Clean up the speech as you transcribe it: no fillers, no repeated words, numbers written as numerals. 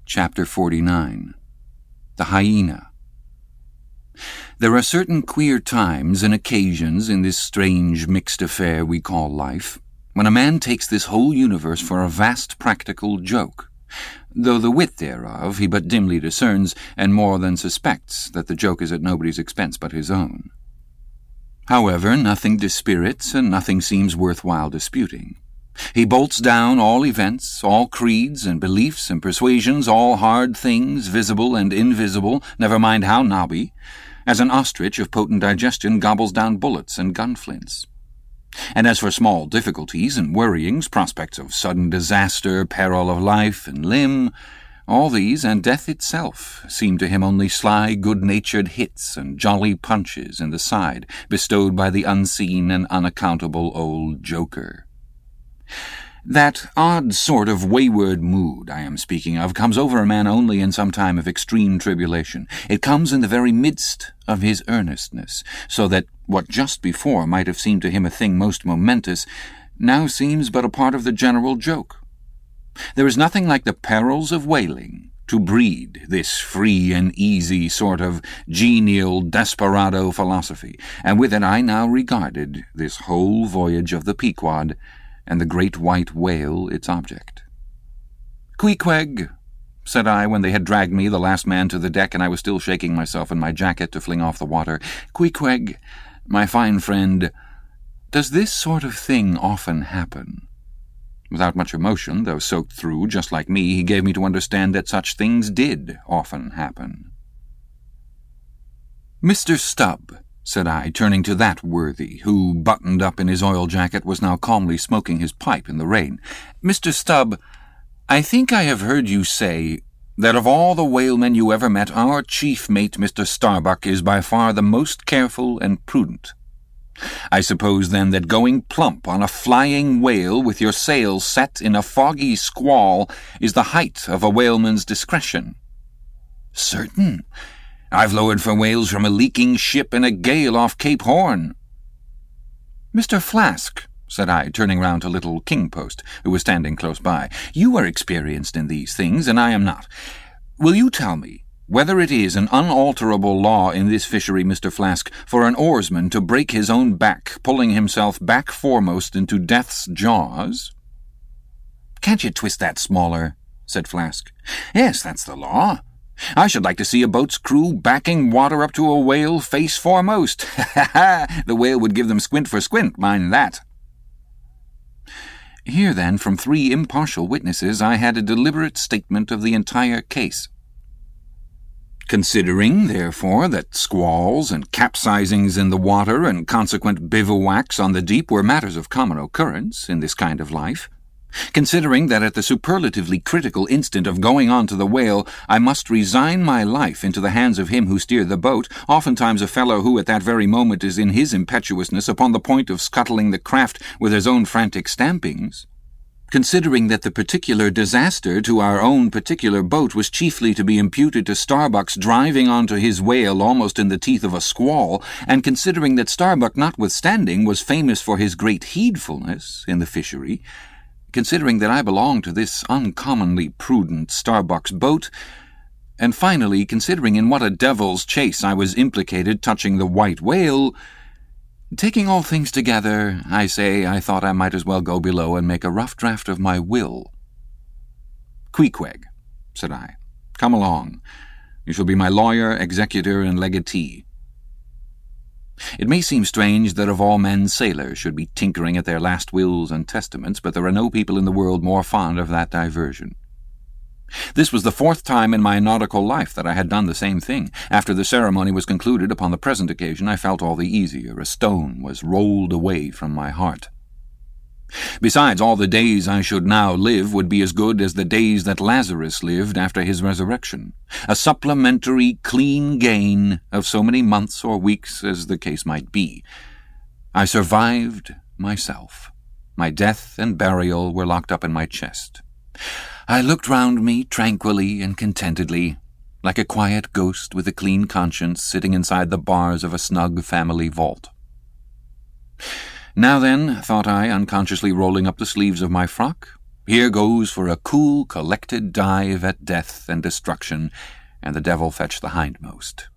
Chapter 49. The Hyena. There are certain queer times and occasions in this strange mixed affair we call life, when a man takes this whole universe for a vast practical joke, though the wit thereof he but dimly discerns, and more than suspects that the joke is at nobody's expense but his own. However, nothing dispirits, and nothing seems worthwhile disputing. He bolts down all events, all creeds and beliefs and persuasions, all hard things, visible and invisible, never mind how knobby, as an ostrich of potent digestion gobbles down bullets and gunflints. And as for small difficulties and worryings, prospects of sudden disaster, peril of life and limb, all these and death itself seem to him only sly, good-natured hits and jolly punches in the side bestowed by the unseen and unaccountable old joker. That odd sort of wayward mood I am speaking of comes over a man only in some time of extreme tribulation. It comes in the very midst of his earnestness, so that what just before might have seemed to him a thing most momentous now seems but a part of the general joke. There is nothing like the perils of whaling to breed this free and easy sort of genial desperado philosophy, and with it I now regarded this whole voyage of the Pequod, and the great white whale its object. "Queequeg," said I, when they had dragged me, the last man, to the deck, and I was still shaking myself in my jacket to fling off the water. "Queequeg, my fine friend, does this sort of thing often happen?" Without much emotion, though soaked through, just like me, he gave me to understand that such things did often happen. "Mr. Stubb," said I, turning to that worthy, who, buttoned up in his oil jacket, was now calmly smoking his pipe in the rain. "Mr. Stubb, I think I have heard you say that of all the whalemen you ever met, our chief mate, Mr. Starbuck, is by far the most careful and prudent. I suppose, then, that going plump on a flying whale with your sails set in a foggy squall is the height of a whaleman's discretion." "Certain. I've lowered for whales from a leaking ship in a gale off Cape Horn." "Mr. Flask," said I, turning round to little Kingpost, who was standing close by, "you are experienced in these things, and I am not. Will you tell me whether it is an unalterable law in this fishery, Mr. Flask, for an oarsman to break his own back, pulling himself back foremost into death's jaws?" "Can't you twist that smaller?" said Flask. "Yes, that's the law. I should like to see a boat's crew backing water up to a whale face foremost. Ha ha! The whale would give them squint for squint, mind that." Here, then, from three impartial witnesses, I had a deliberate statement of the entire case. Considering, therefore, that squalls and capsizings in the water and consequent bivouacs on the deep were matters of common occurrence in this kind of life, considering that at the superlatively critical instant of going on to the whale I must resign my life into the hands of him who steered the boat, oftentimes a fellow who at that very moment is in his impetuousness upon the point of scuttling the craft with his own frantic stampings, considering that the particular disaster to our own particular boat was chiefly to be imputed to Starbuck's driving onto his whale almost in the teeth of a squall, and considering that Starbuck, notwithstanding, was famous for his great heedfulness in the fishery, considering that I belonged to this uncommonly prudent Starbuck's boat, and finally considering in what a devil's chase I was implicated touching the white whale, taking all things together, I say I thought I might as well go below and make a rough draft of my will. "Queequeg," said I, "come along. You shall be my lawyer, executor, and legatee." It may seem strange that of all men sailors should be tinkering at their last wills and testaments, but there are no people in the world more fond of that diversion. This was the fourth time in my nautical life that I had done the same thing. After the ceremony was concluded upon the present occasion, I felt all the easier. A stone was rolled away from my heart. Besides, all the days I should now live would be as good as the days that Lazarus lived after his resurrection, a supplementary clean gain of so many months or weeks as the case might be. I survived myself. My death and burial were locked up in my chest. I looked round me tranquilly and contentedly, like a quiet ghost with a clean conscience sitting inside the bars of a snug family vault. "Now then," thought I, unconsciously rolling up the sleeves of my frock, Here goes for a cool, collected dive at death and destruction, and the devil fetch the hindmost.